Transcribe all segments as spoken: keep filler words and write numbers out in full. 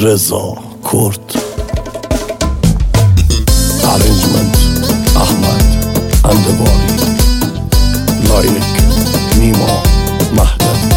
رضا کرد. Arrangement احمد اندواری. لایریک نیما مهدوی.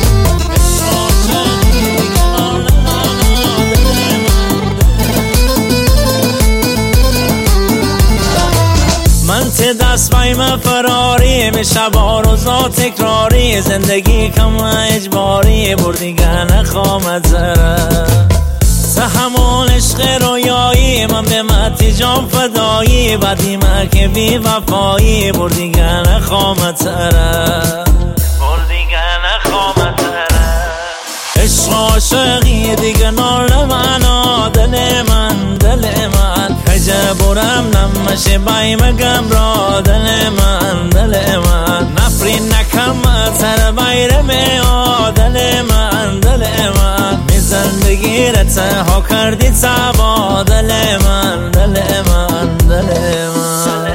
من ته دست بایم فراری به شبا روزا تکراری، زندگی کم اجباری بردیگه نخوامد زره سه همون عشق رویایی، من به متی جام فدایی، بدی من که بی وفایی بردیگه نخوامد زره بردیگه نخوامد زره. عشق عاشقی دیگه نال منو دل من دل من کجا برم نمشه بایم گم را دل من دل من نفری نکم سر بایر میاد دل من دل من می زندگی را تنها کردی سبا دل من دل من دل من.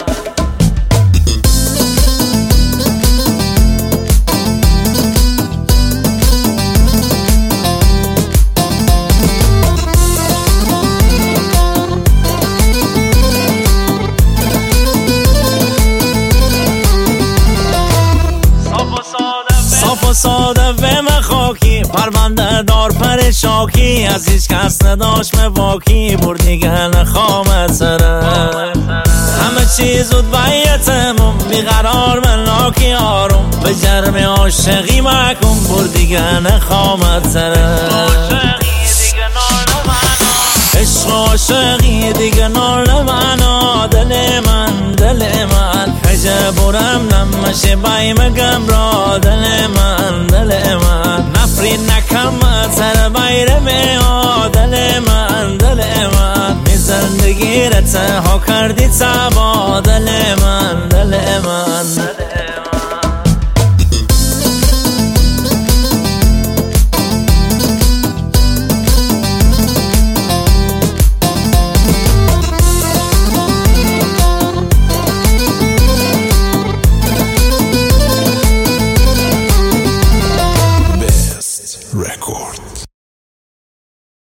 صاف و ساده و مخاکی پرونده دار پر شاکی، از هیچ کس نداشت مواکی بردیگه نخوامد سره همه چیز بود بیتمون بیقرار ملاکی آروم به جرم عاشقی محکوم بردیگه نخوامد سره. عشق عاشقی دیگه نال منو دل من دل من کجا برم نمشه بایم گم را دل من دل من نفری نکم سر بایر میاد دل من دل من می زندگی را تنها کردی سبا دل من